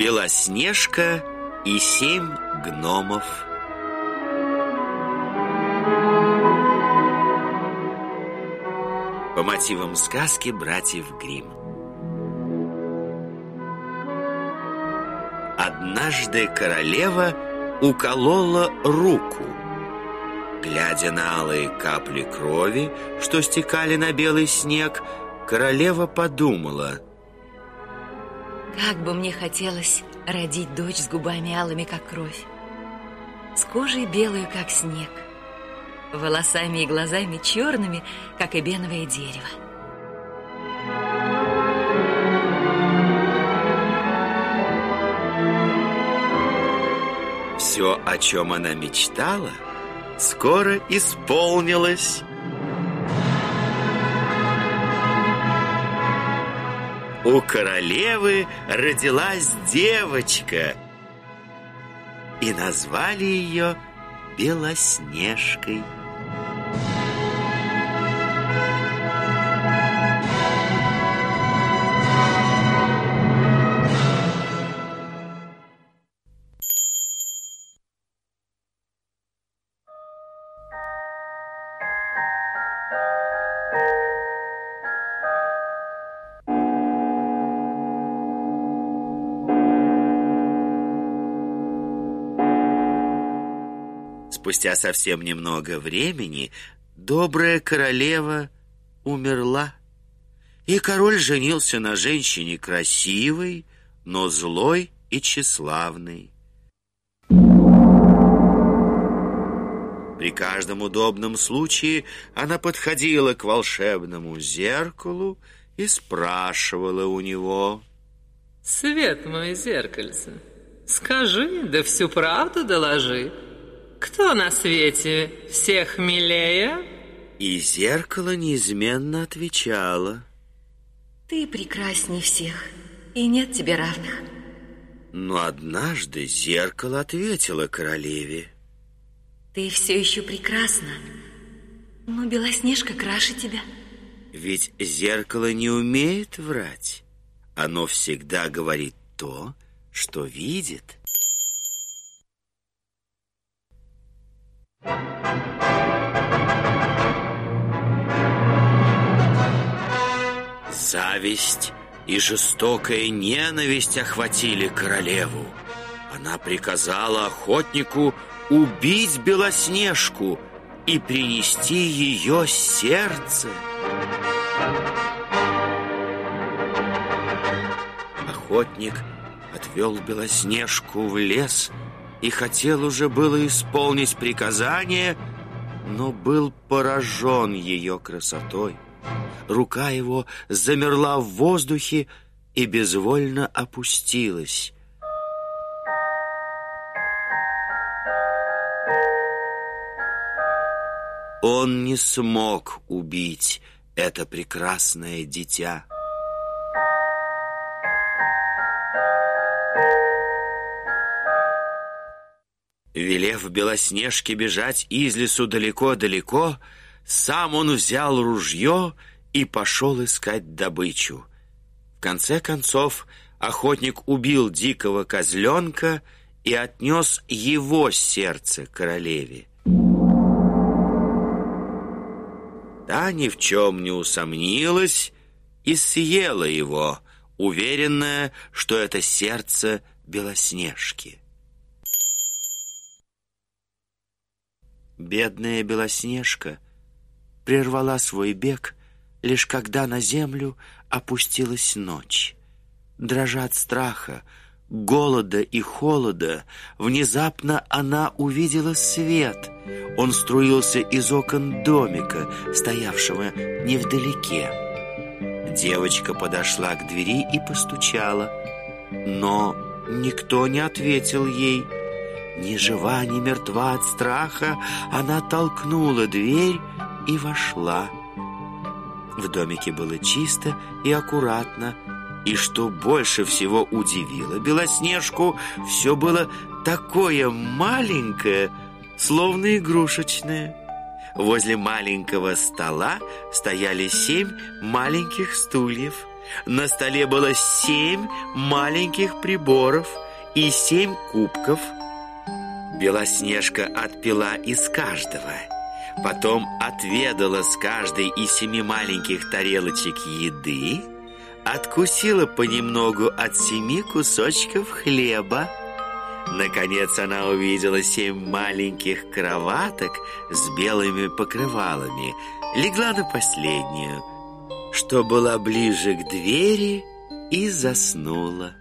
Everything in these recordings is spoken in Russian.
Белоснежка и 7 гномов. По мотивам сказки братьев Гримм. Однажды королева уколола руку. Глядя на алые капли крови, что стекали на белый снег, королева подумала: как бы мне хотелось родить дочь с губами алыми, как кровь, с кожей белую, как снег, волосами и глазами черными, как эбеновое дерево. Все, о чем она мечтала, скоро исполнилось. У королевы родилась девочка, и назвали ее Белоснежкой. Спустя совсем немного времени добрая королева умерла, и король женился на женщине красивой, но злой и тщеславной. При каждом удобном случае она подходила к волшебному зеркалу и спрашивала у него: «Свет мой, зеркальце, скажи, да всю правду доложи. Кто на свете всех милее?» И зеркало неизменно отвечало: ты прекрасней всех, и нет тебе равных. Но однажды зеркало ответило королеве: ты все еще прекрасна, но Белоснежка краше тебя. Ведь зеркало не умеет врать. Оно всегда говорит то, что видит. Зависть и жестокая ненависть охватили королеву. Она приказала охотнику убить Белоснежку и принести ее сердце. Охотник отвел Белоснежку в лес и хотел уже было исполнить приказание, но был поражен ее красотой. Рука его замерла в воздухе и безвольно опустилась. Он не смог убить это прекрасное дитя. Велев Белоснежке бежать из лесу далеко-далеко, сам он взял ружье и пошел искать добычу. В конце концов, охотник убил дикого козленка и отнес его сердце королеве. Та ни в чем не усомнилась и съела его, уверенная, что это сердце Белоснежки. Бедная Белоснежка прервала свой бег, лишь когда на землю опустилась ночь. Дрожа от страха, голода и холода, внезапно она увидела свет. Он струился из окон домика, стоявшего невдалеке. Девочка подошла к двери и постучала, но никто не ответил ей. Ни жива, ни мертва от страха, она толкнула дверь и вошла. В домике было чисто и аккуратно, и что больше всего удивило Белоснежку, все было такое маленькое, словно игрушечное. Возле маленького стола стояли 7 маленьких стульев, На столе было 7 маленьких приборов и 7 кубков. Белоснежка отпила из каждого, потом отведала с каждой из 7 маленьких тарелочек еды, откусила понемногу от 7 кусочков хлеба. Наконец она увидела 7 маленьких кроваток с белыми покрывалами, легла на последнюю, что была ближе к двери, и заснула.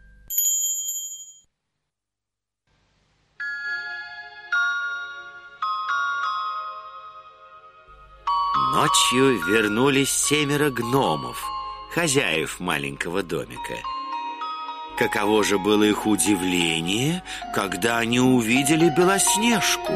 Ночью вернулись 7 гномов, хозяев маленького домика. Каково же было их удивление, когда они увидели Белоснежку.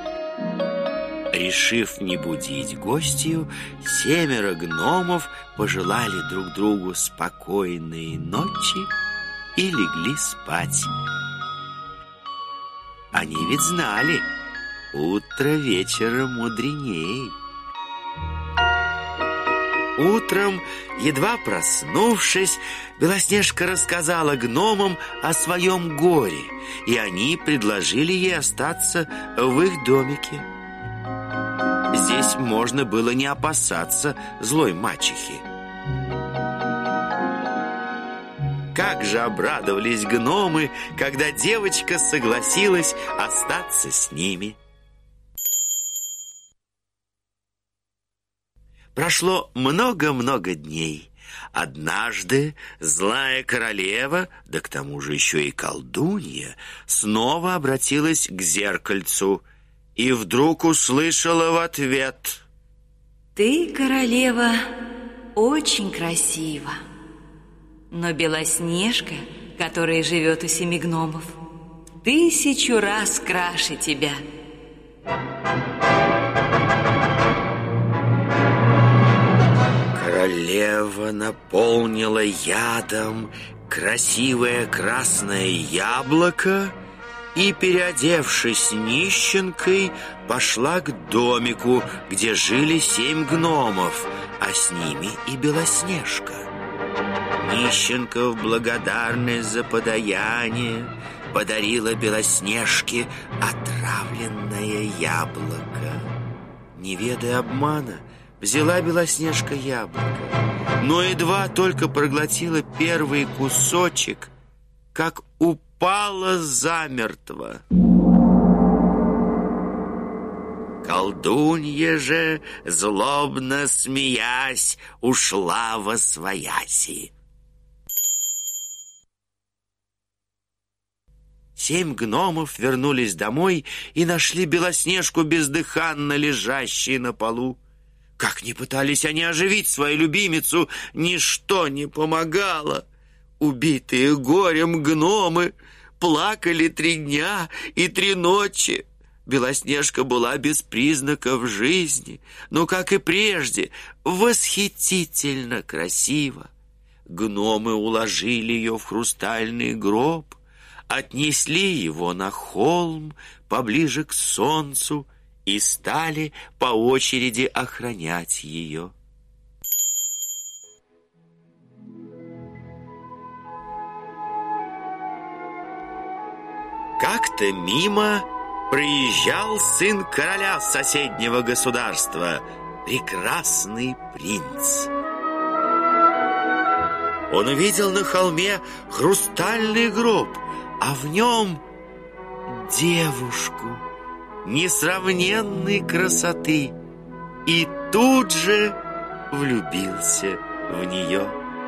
Решив не будить гостью, 7 гномов пожелали друг другу спокойной ночи и легли спать. Они ведь знали, утро вечера мудреней. Утром, едва проснувшись, Белоснежка рассказала гномам о своем горе, и они предложили ей остаться в их домике. Здесь можно было не опасаться злой мачехи. Как же обрадовались гномы, когда девочка согласилась остаться с ними. Прошло много-много дней. Однажды злая королева, да к тому же еще и колдунья, снова обратилась к зеркальцу и вдруг услышала в ответ: «Ты, королева, очень красива, но Белоснежка, которая живет у 7 гномов, 1000 раз краше тебя». Королева наполнила ядом красивое красное яблоко и, переодевшись нищенкой, пошла к домику, где жили 7 гномов, а с ними и Белоснежка. Нищенка в благодарность за подаяние подарила Белоснежке отравленное яблоко. Не ведая обмана, взяла Белоснежка яблоко, но едва только проглотила первый кусочек, как упала замертво. Колдунья же, злобно смеясь, ушла восвояси. 7 гномов вернулись домой и нашли Белоснежку бездыханно лежащей на полу. Как ни пытались они оживить свою любимицу, ничто не помогало. Убитые горем гномы плакали 3 дня и 3 ночи. Белоснежка была без признаков жизни, но, как и прежде, восхитительно красива. Гномы уложили ее в хрустальный гроб, отнесли его на холм поближе к солнцу и стали по очереди охранять ее. Как-то мимо проезжал сын короля соседнего государства, прекрасный принц. Он увидел на холме хрустальный гроб, а в нем девушку несравненной красоты, и тут же влюбился в нее.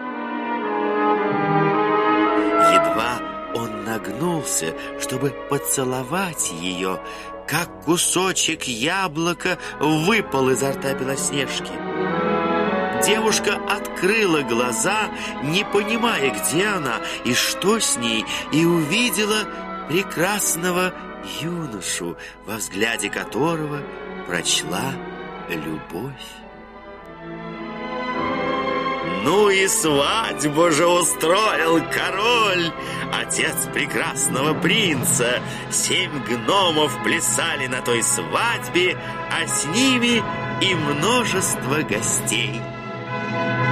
Едва он нагнулся, чтобы поцеловать ее, как кусочек яблока выпал изо рта Белоснежки. Девушка открыла глаза, не понимая, где она и что с ней, и увидела прекрасного юношу, во взгляде которого прочла любовь. Ну и свадьбу же устроил король, отец прекрасного принца. 7 гномов плясали на той свадьбе, а с ними и множество гостей.